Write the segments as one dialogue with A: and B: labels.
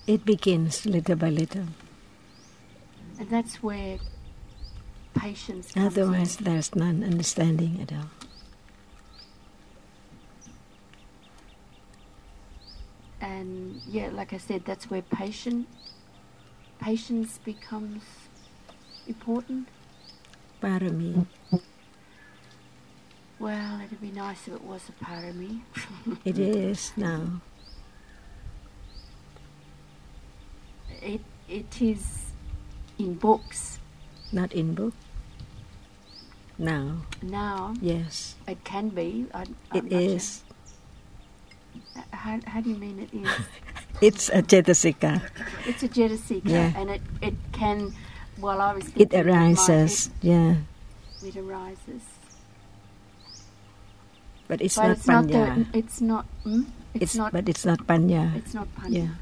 A: It begins little by little.
B: And that's where patience comes
A: Otherwise,
B: in.
A: there's none understanding at all.
B: And yeah, like I said, that's where patience becomes important.
A: Parami.
B: Well, it'd be nice if it was a part of me.
A: It is now.
B: It is in books.
A: Not in book. Now.
B: Now.
A: Yes.
B: It can be.
A: It is.
B: Sure. How do you mean it is?
A: It's a Cetasika.
B: It's a Cetasika.
A: Yeah.
B: And it can, well, I was
A: It
B: thinking
A: arises, yeah.
B: It arises.
A: But it's not panya.
B: It's not.
A: But it's not panya.
B: It's not panya.
A: Yeah.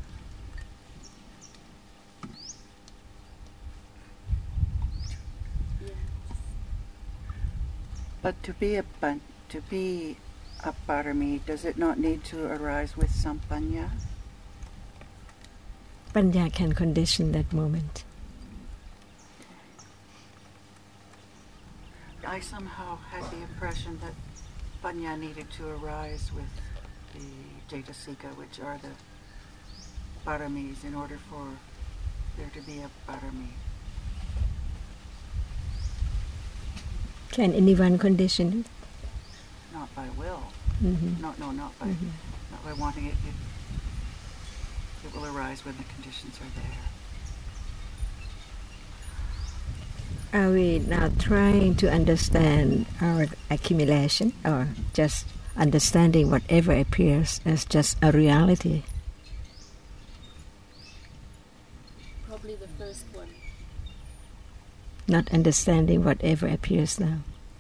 C: But to be a parami, does it not need to arise with some panya?
A: Panya can condition that moment.
C: I somehow had the impression that panya needed to arise with the Cetasika, which are the paramis, in order for there to be a parami.
A: Can anyone condition it?
C: Not by will.
A: Mm-hmm.
C: Not by wanting it. It will arise when the conditions are there.
A: Are we now trying to understand our accumulation, or just understanding whatever appears as just a reality?
B: Probably the first one.
A: Not understanding whatever appears now.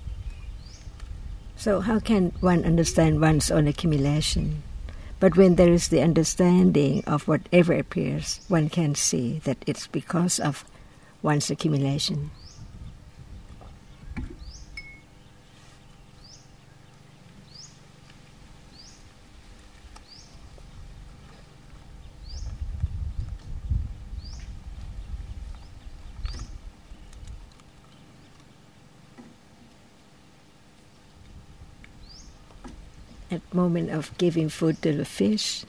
A: So how can one understand one's own accumulation? But when there is the understanding of whatever appears, one can see that it's because of one's accumulation. At moment of giving food to the fish,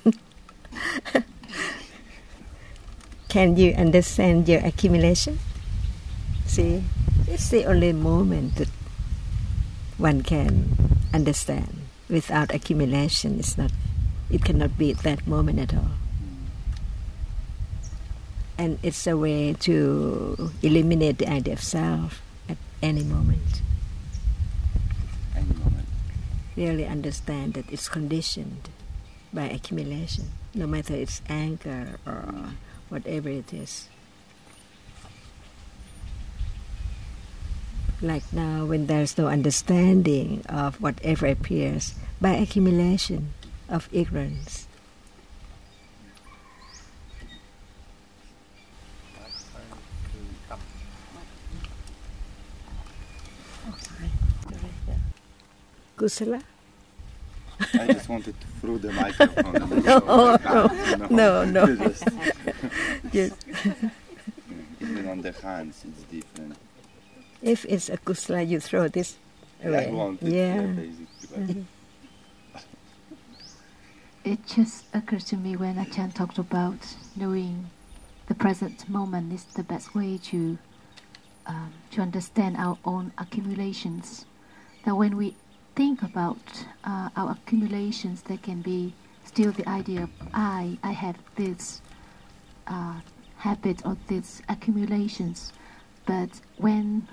A: can you understand your accumulation? See, it's the only moment that one can understand. Without accumulation, it cannot be at that moment at all. And it's a way to eliminate the idea of self at any moment. Really understand that it's conditioned by accumulation, no matter it's anger or whatever it is. Like now, when there's no understanding of whatever appears, by accumulation of ignorance. Kusala?
D: I just wanted to throw the microphone.
A: No. Yes.
D: Even on the hands, it's different.
A: If it's a kusala, you throw this away.
D: I want it, basically.
E: It just occurred to me when Achan talked about knowing the present moment is the best way to understand our own accumulations. That when we think about our accumulations, there can be still the idea of I have this habit or these accumulations. But when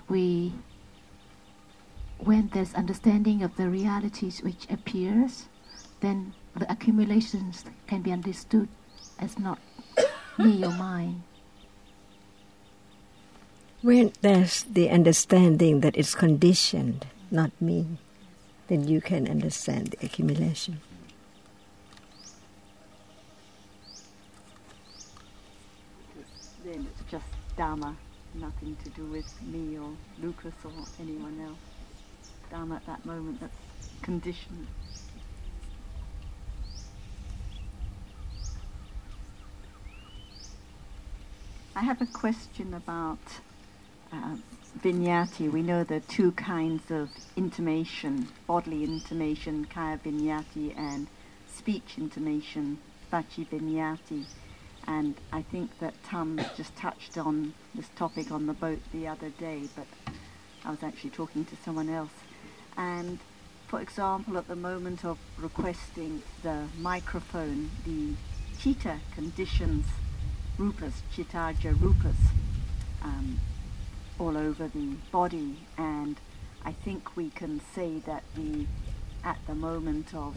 E: there's understanding of the realities which appears, then the accumulations can be understood as not me or mine.
A: When there's the understanding that it's conditioned, not me, then you can understand the accumulation.
B: Then it's just Dharma, nothing to do with me or Lucas or anyone else. Dharma at that moment, that's conditioned. I have a question about vinyati. We know there are two kinds of intimation, bodily intimation, kaya vinyati, and speech intimation, vachi vinyati. And I think that Tam just touched on this topic on the boat the other day, but I was actually talking to someone else. And for example, at the moment of requesting the microphone, the chitta conditions rupas, chittaja rupas, all over the body. And I think we can say that at the moment of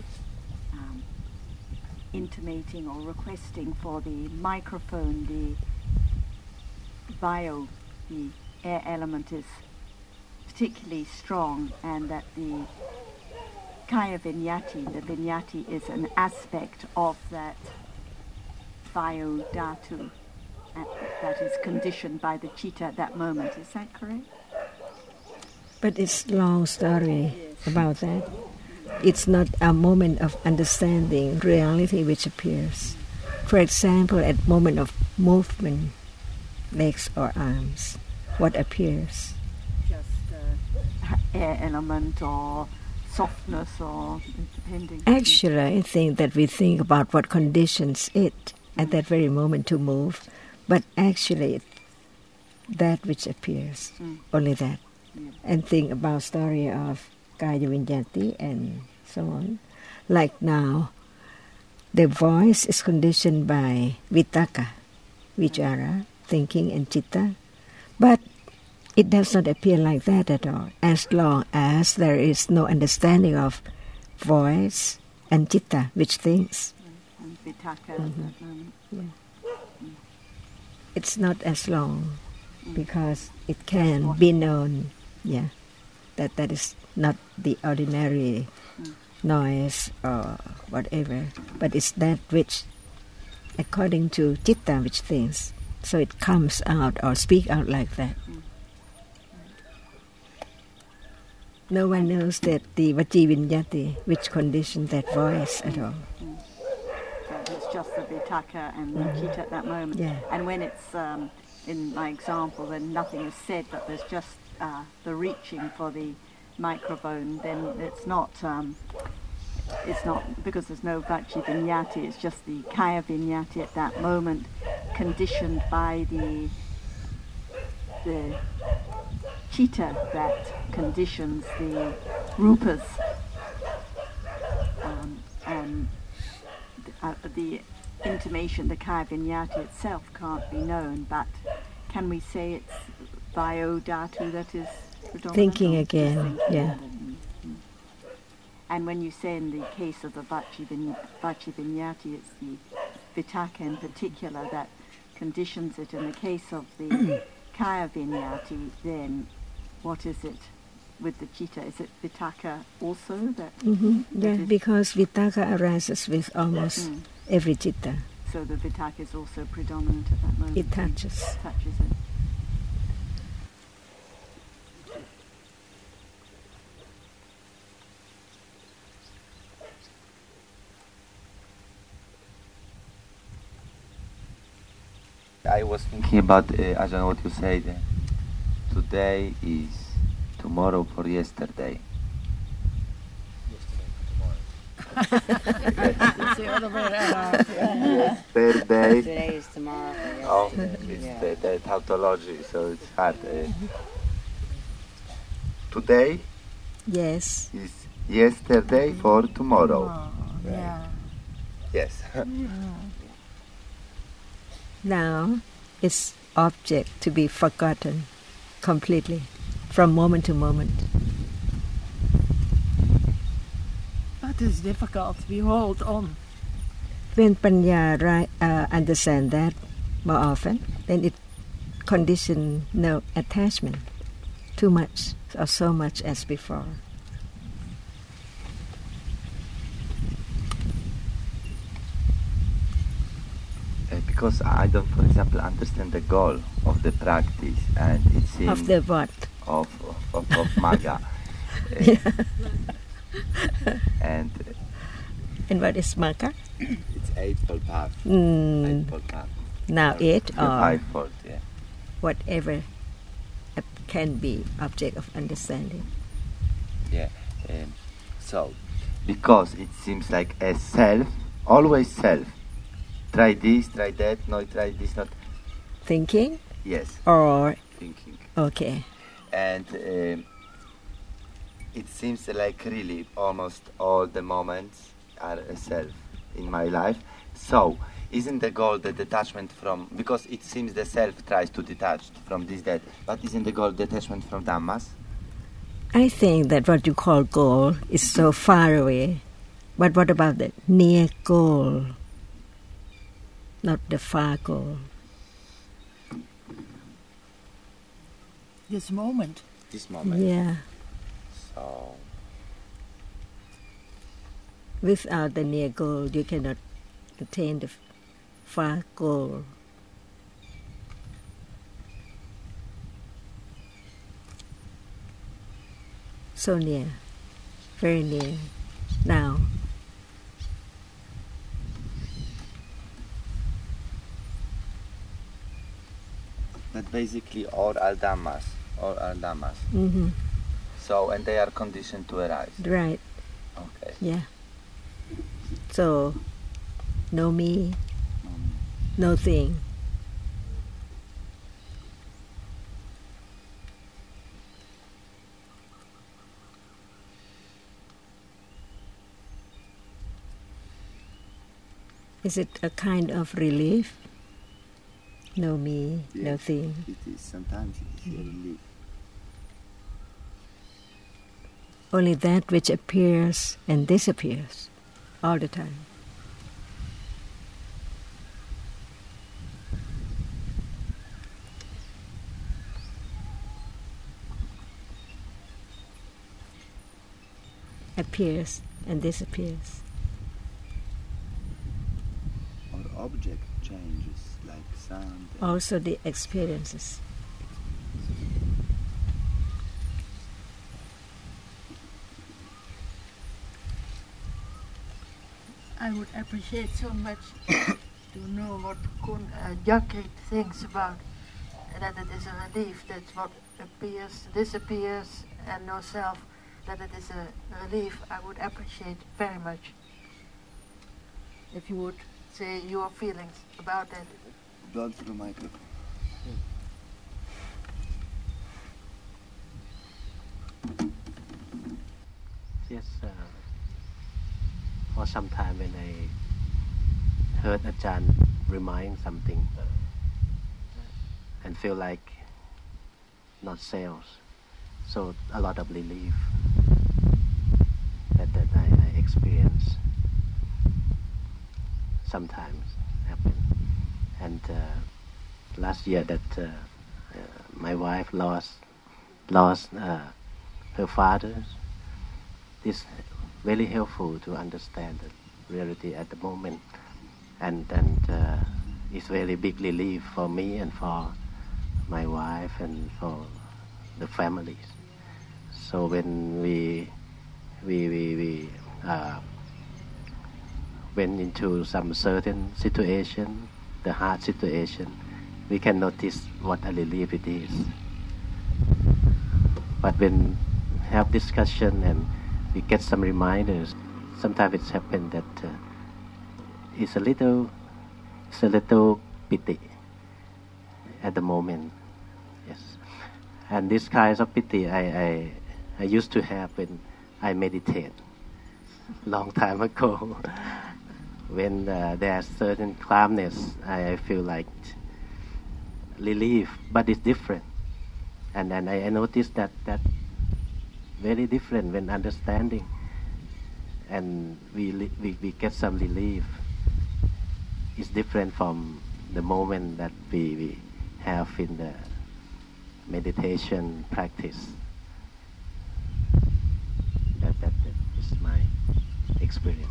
B: intimating or requesting for the microphone, the bio, the air element is particularly strong, and that the kaya vinyati, the vinyati, is an aspect of that bio dhatu that is conditioned by the chitta at that moment. Is that correct?
A: But it's long story about that. It's not a moment of understanding reality which appears. For example, at moment of movement, legs or arms, what appears?
B: Just air element or softness, or depending.
A: Actually, I think that we think about what conditions it at that very moment to move, but actually that which appears, only that.
B: Yeah.
A: And think about story of Kaya Vinyati and so on. Like now, the voice is conditioned by Vitaka, Vichara, thinking, and Chitta. But it does not appear like that at all, as long as there is no understanding of voice and Chitta, which thinks.
B: And Vitaka at that moment.
A: Yeah. It's not as long, because it can be known, that is not the ordinary noise or whatever, but it's that which, according to Chitta, which thinks, so it comes out or speak out like that. No one knows that the Vachi Vinyati, which conditioned that voice at all.
B: So it's just the Vitaka and the Chitta at that moment.
A: Yeah.
B: And when it's, in my example, then nothing is said, but there's just the reaching for the microphone, then it's not because there's no Vachi Vinyati, it's just the Kaya Vinyati at that moment, conditioned by the Chitta that conditions the rupas, and the intimation, the Kaya Vinyati itself can't be known, but can we say it's Vayo Dhatu that is predominant?
A: Thinking again, yeah.
B: And when you say in the case of the Vachi Vinyati, it's the Vitaka in particular that conditions it. In the case of the Kaya Vinyati, then what is it with the Chitta? Is it Vitaka also?
A: Yeah, because Vitaka arises with almost every Chitta.
B: So the Vitaka is also predominant at that moment.
A: It touches.
B: Touches it.
D: I was thinking about, Ajahn, what you said. Today is tomorrow for yesterday.
F: It's the other way around.
D: Yesterday.
F: Today is tomorrow.
D: Oh, it's the tautology, so it's hard. Today
A: Yes.
D: is yesterday for tomorrow.
F: Yeah.
D: Yes.
A: Now it's object to be forgotten completely from moment to moment.
F: That is difficult. We hold on.
A: When Panya understand that more often, then it condition no attachment too much or so much as before.
D: Because I don't, for example, understand the goal of the practice, and it seems
A: Of the what?
D: of Magga. And
A: And what is Magga?
D: it's Eightfold Path.
A: Mm.
D: Eightfold Path.
A: now it
D: The
A: or
D: fivefold, yeah.
A: whatever can be object of understanding.
D: Yeah. So, because it seems like a self, always self. Try this, try that, no, try this, not.
A: Thinking
D: Yes,
A: or
D: thinking.
A: okay.
D: And it seems like really almost all the moments are a self in my life. So, isn't the goal the detachment from, because it seems the self tries to detach from this, that, but isn't the goal detachment from Dhammas?
A: I think that what you call goal is so far away. But what about the near goal? Not the far goal.
F: This moment.
D: This moment.
A: Yeah.
D: So,
A: Without the near goal, you cannot attain the far goal. So near, very near, now.
D: but basically all are Dhammas. All are Dhammas.
A: Mm-hmm.
D: So, and they are conditioned to arise.
A: Right,
D: Okay.
A: yeah. So, no me, no thing. Is it a kind of relief? No me, no
D: Yes,
A: thing.
D: It is. Sometimes it is a relief.
A: Only that which appears and disappears all the time. Appears and disappears.
D: Or object changes, like sound.
A: Also the experiences.
F: I would appreciate so much to know what Kun Jakrit thinks about that it is a relief, that what appears, disappears, and no self, that it is a relief. I would appreciate very much if you would say your feelings about that.
D: Don't through microphone.
G: Yes, for some time when I heard Ajahn remind something and feel like not sales, so a lot of relief that I experience sometimes happen. And last year that my wife lost her father. It's very helpful to understand the reality at the moment, and it's very big relief for me and for my wife and for the families. So when we went into some certain situation, the hard situation, we can notice what a relief it is. But when have discussion and we get some reminders, sometimes it's happened that it's a little pity at the moment. Yes, and this kind of pity I used to have when I meditate long time ago. When there's certain calmness, I feel like relief, but it's different. And then I noticed that very different when understanding, and we get some relief. It's different from the moment that we have in the meditation practice. That is my experience.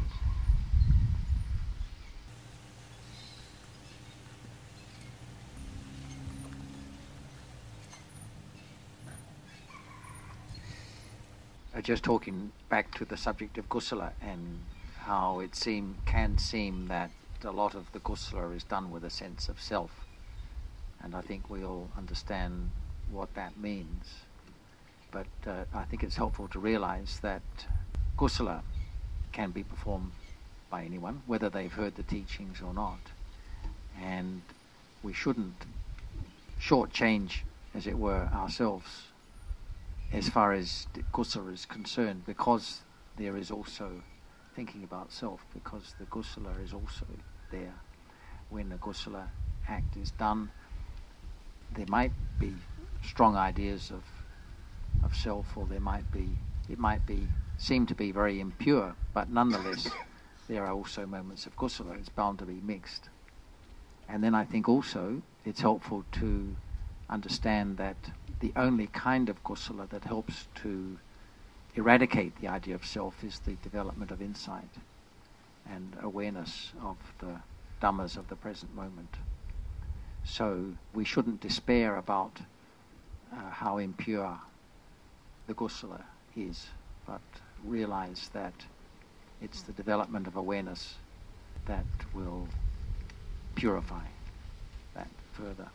H: Just talking back to the subject of kusala and how it can seem that a lot of the kusala is done with a sense of self. And I think we all understand what that means. But I think it's helpful to realize that kusala can be performed by anyone, whether they've heard the teachings or not. And we shouldn't shortchange, as it were, ourselves as far as kusala is concerned, because there is also thinking about self, because the kusala is also there. When the kusala act is done, there might be strong ideas of self, or it might seem to be very impure, but nonetheless there are also moments of kusala. It's bound to be mixed. And then I think also it's helpful to understand that the only kind of kusala that helps to eradicate the idea of self is the development of insight and awareness of the dhammas of the present moment. So we shouldn't despair about how impure the kusala is, but realize that it's the development of awareness that will purify that further.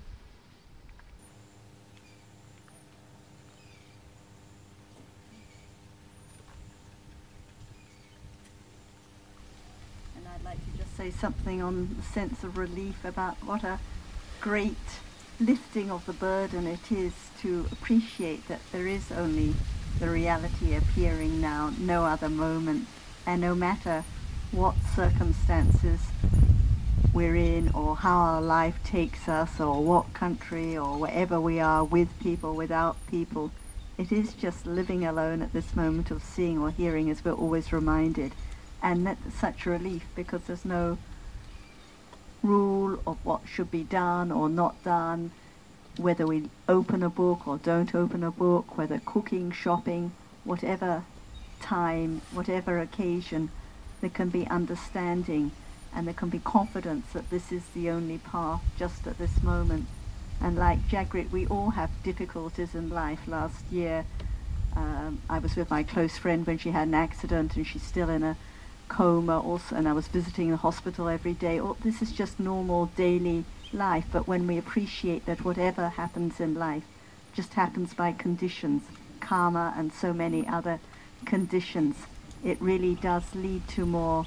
B: And I'd like to just say something on the sense of relief about what a great lifting of the burden it is to appreciate that there is only the reality appearing now, no other moment, and no matter what circumstances we're in or how our life takes us or what country or wherever we are, with people, without people, it is just living alone at this moment of seeing or hearing, as we're always reminded. And that's such a relief, because there's no rule of what should be done or not done, whether we open a book or don't open a book, whether cooking, shopping, whatever time, whatever occasion, there can be understanding and there can be confidence that this is the only path just at this moment. And like Jagrit, we all have difficulties in life. Last year I was with my close friend when she had an accident and she's still in a coma also, and I was visiting the hospital every day. Oh, this is just normal daily life, but when we appreciate that whatever happens in life just happens by conditions, karma and so many other conditions, it really does lead to more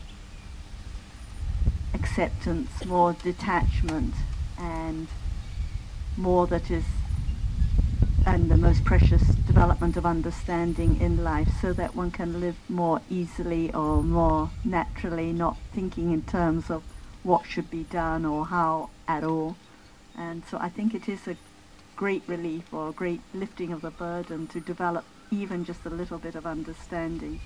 B: acceptance, more detachment, and more that is, and the most precious development of understanding in life, so that one can live more easily or more naturally, not thinking in terms of what should be done or how at all. And so I think it is a great relief or a great lifting of the burden to develop even just a little bit of understanding.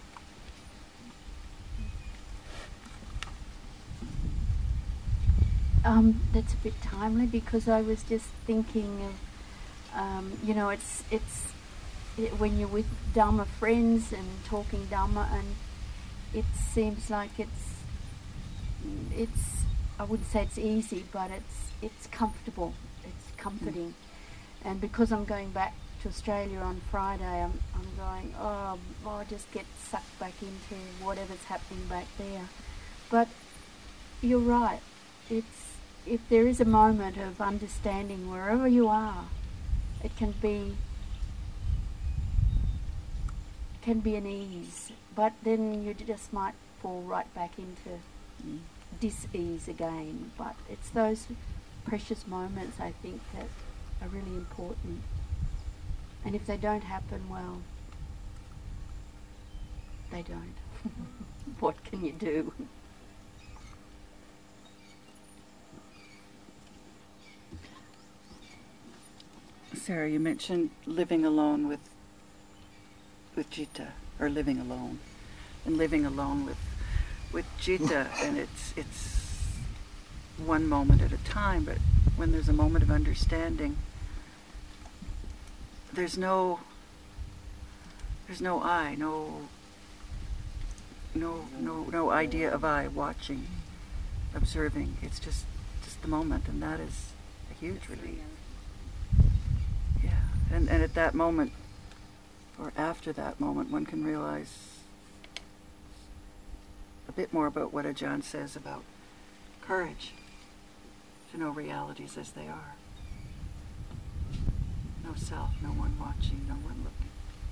I: That's a bit timely, because I was just thinking of when you're with Dhamma friends and talking Dhamma, and it seems like it's I wouldn't say it's easy, but it's comfortable, it's comforting. And because I'm going back to Australia on Friday, I'm going, I just get sucked back into whatever's happening back there. But you're right, if there is a moment of understanding wherever you are, it can be an ease, but then you just might fall right back into dis-ease again. But it's those precious moments, I think, that are really important. And if they don't happen, well, they don't. What can you do?
C: Sarah, you mentioned living alone with Citta, or living alone, and living alone with Citta, and it's one moment at a time. But when there's a moment of understanding, there's no I, no idea of I watching, observing. It's just the moment, and that is a huge relief. Yeah, and at that moment, or after that moment, one can realize a bit more about what Ajahn says about courage to know realities as they are. No self, no one watching, no one looking.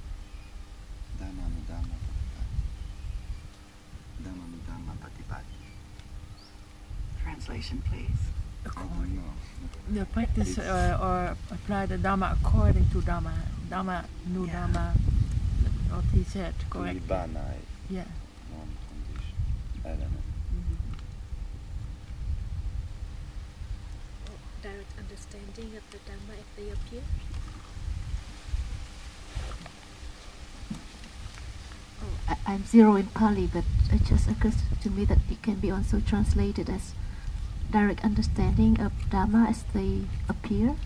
C: Translation, please.
F: The practice or apply the Dhamma according to Dhamma. Dhamma, new
C: Yeah.
F: Dhamma. What he said, correct?
D: Nibbana,
F: Yeah.
D: non-conditioned element.
J: Direct understanding of the Dhamma if they appear.
E: I'm zero in Pali, but it just occurs to me that it can be also translated as direct understanding of Dhamma as they appear.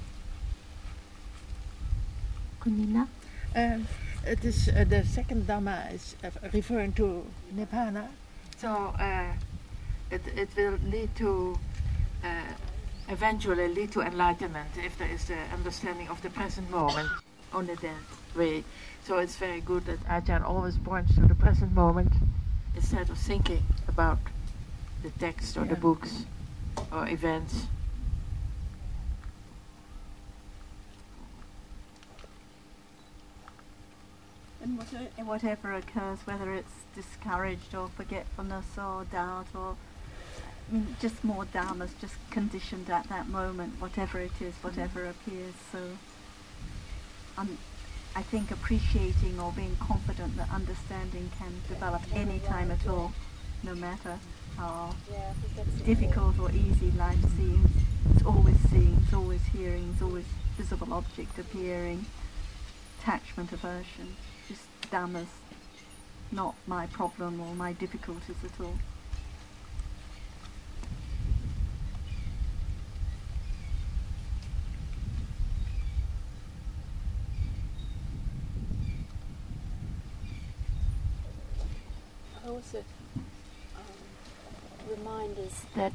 E: Kunina?
F: It is the second Dhamma is referring to Nibbana. So it will lead to eventually lead to enlightenment if there is the understanding of the present moment. Only that way. So it's very good that Ajahn always points to the present moment instead of thinking about the text or the books or events.
B: And whatever occurs, whether it's discouraged or forgetfulness or doubt or just more dharmas, just conditioned at that moment, whatever it is, whatever appears. So I think appreciating or being confident that understanding can develop any time at all, no matter how difficult or easy life seems. It's always seeing, it's always hearing, it's always visible object appearing, attachment, aversion, just dhammas, not my problem or my difficulties at all.
I: Also remind us that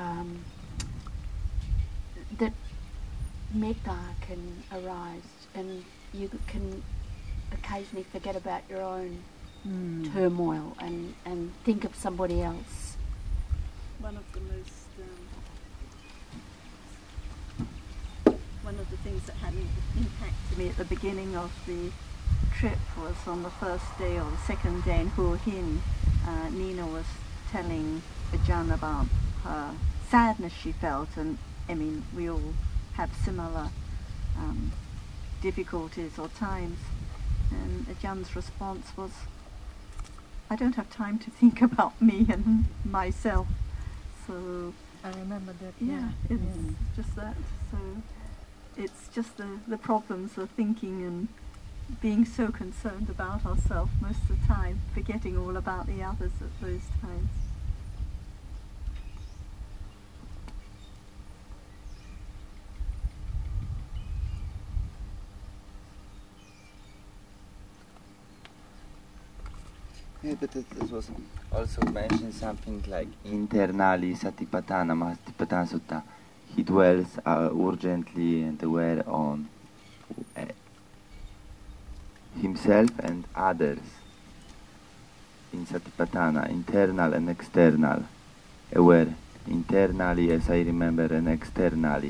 I: that metta can arise, and you can occasionally forget about your own turmoil and think of somebody else.
B: One of the things that had an impact to me at the beginning of the trip was on the first day or the second day in Hua Hin. Nina was telling Ajahn about her sadness she felt, and we all have similar difficulties or times, and Ajahm's response was, I don't have time to think about me and myself. So
F: I remember that.
B: It's just that. So it's just the problems of thinking and being so concerned about ourselves most of the time, forgetting all about the others at those times.
D: Yeah, but it was also mentioned something like internally Satipatthana, Mahasatipatthana Sutta. He dwells urgently and aware on himself and others in Satipatthana, internal and external, aware internally as I remember and externally.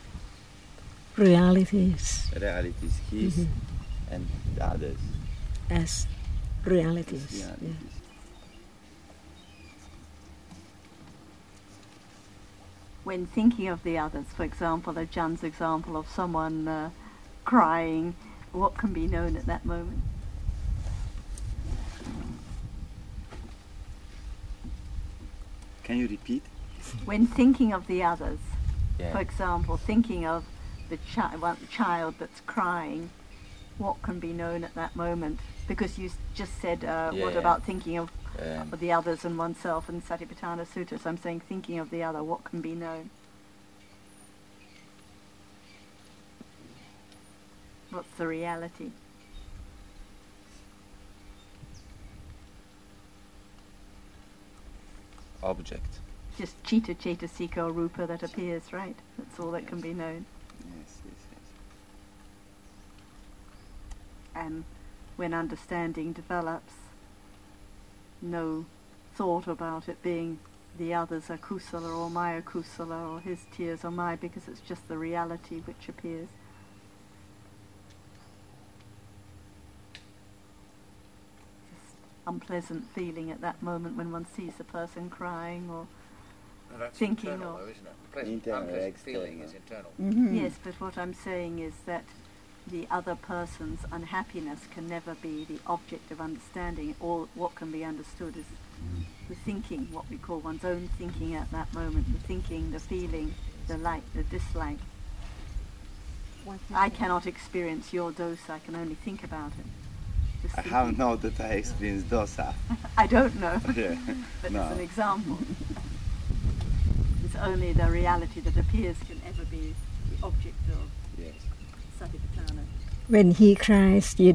A: Realities.
D: Realities, his and others.
A: As realities.
D: As realities.
A: Yeah.
B: When thinking of the others, for example, Ajahn's example of someone crying, what can be known at that moment?
D: Can you repeat?
B: When thinking of the others,
D: Yeah.
B: for example, thinking of the child that's crying, what can be known at that moment? Because you just said, what about thinking of the others and oneself in Satipatthana Sutta? So I'm saying thinking of the other, what can be known? What's the reality?
D: Object.
B: Just Chitta, Cetasika or Rupa that appears, right? That's all that can be known.
D: Yes.
B: And when understanding develops, no thought about it being the others are kusala or my are kusala or his tears are my, because it's just the reality which appears. Just unpleasant feeling at that moment when one sees a person crying or
H: No, that's
B: thinking
H: internal,
B: or...
H: though, isn't it? Pleasant,
D: Internal,
H: unpleasant feeling
D: external.
H: is internal.
B: Yes, but what I'm saying is that the other person's unhappiness can never be the object of understanding. All what can be understood is the thinking, what we call one's own thinking at that moment, the thinking, the feeling, the like, the dislike. I cannot experience your dosa, I can only think about it. Just
D: I
B: thinking.
D: have know that I experienced dosa.
B: I don't know,
D: Yeah.
B: but
D: No.
B: it's an example. It's only the reality that appears can ever be the object of
D: Yes.
B: Satipatthana.
A: When he cries,
B: Think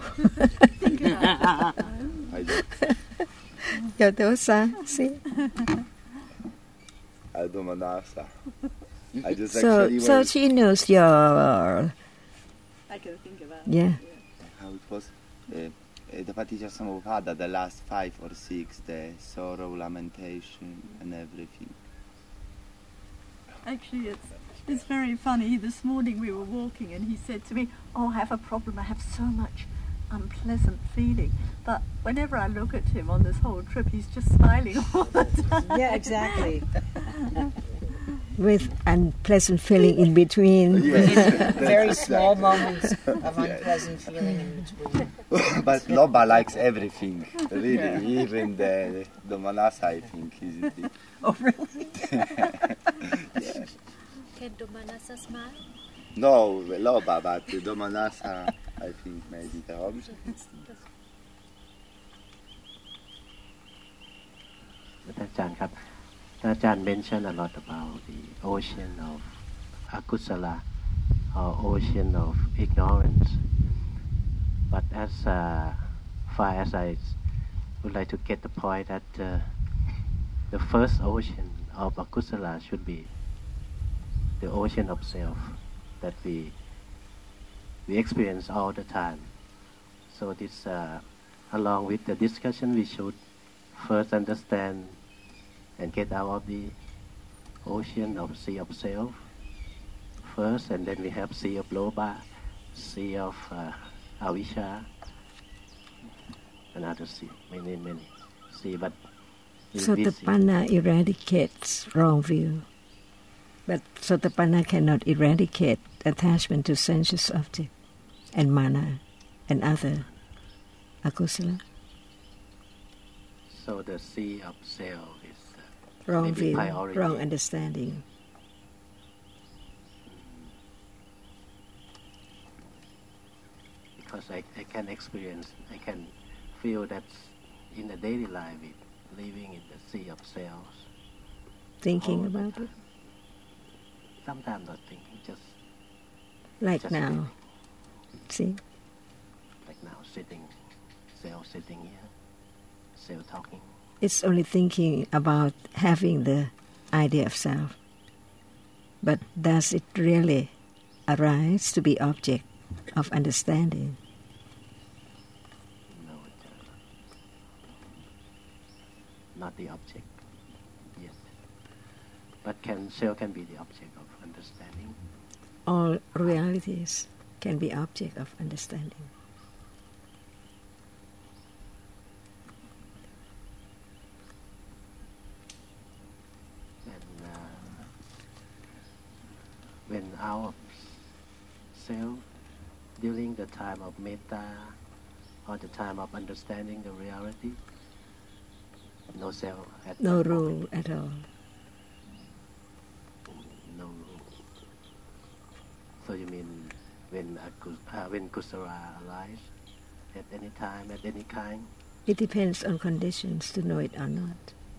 B: about it.
D: I do.
A: your dosa, see?
D: I do manasa. I just
A: So,
D: actually
A: so
D: went-
A: she knows your,
B: I can think about it.
A: yeah.
D: how it was. The Paticca the last 5 or 6, the sorrow, lamentation, and everything.
B: Actually, it's very funny. This morning we were walking and he said to me, "Oh, I have a problem. I have so much unpleasant feeling." But whenever I look at him on this whole trip, he's just smiling all the time.
K: Yeah, exactly.
A: With unpleasant feeling in between.
D: Yes,
K: Very
D: that's
K: small
D: exactly.
K: moments of unpleasant feeling in between.
D: But Loba likes everything, really, even the manasa, I think, isn't it?
B: Oh, really?
J: Can Domanasa smile?
D: No, Loba, but the manasa, I think, maybe the object.
G: อาจารย์ครับอาจารย์ mentioned a lot about the ocean of akusala or ocean of ignorance, but as far as I would like to get the point that the first ocean of akusala should be the ocean of self that we experience all the time. So this along with the discussion, we should first understand and get out of the ocean of sea of self first, and then we have sea of loba, sea of avisha, another sea, many sea, but
A: Sotapanna eradicates wrong view. But Sotapanna cannot eradicate attachment to sensuous object and mana and other akusala.
G: So the sea of self is
A: Wrong
G: maybe
A: view,
G: priority.
A: wrong understanding.
G: Because I can experience, I can feel that in the daily life, living in the sea of selves.
A: Thinking
G: all the
A: about
G: time.
A: it.
G: Sometimes not thinking, just
A: Like
G: just
A: now.
G: feeling.
A: See?
G: Like now, sitting, self sitting here, self talking.
A: It's only thinking about having the idea of self. But does it really arise to be object of understanding?
G: No, not the object yet. But self can be the object of understanding.
A: All realities can be object of understanding.
G: And when our self, during the time of metta or the time of understanding the reality, no self at
A: No
G: that
A: rule
G: moment.
A: at all.
G: No rule. So you mean when kusara arises at any time, at any kind?
A: It depends on conditions to know it or not.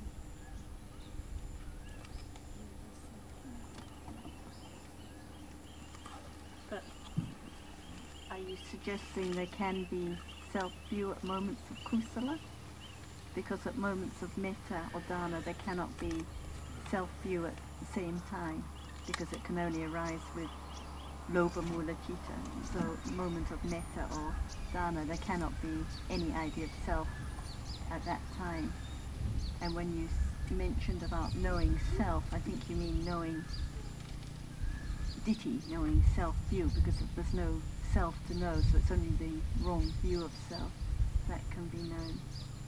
B: But are you suggesting there can be self-view at moments of kusala? Because at moments of metta or dana there cannot be self-view at the same time, because it can only arise with loba mula citta. So moment of metta or dana there cannot be any idea of self at that time. And when you you mentioned about knowing self, I think you mean knowing ditthi, knowing self-view, because there's no self to know, so it's only the wrong view of self that can be known.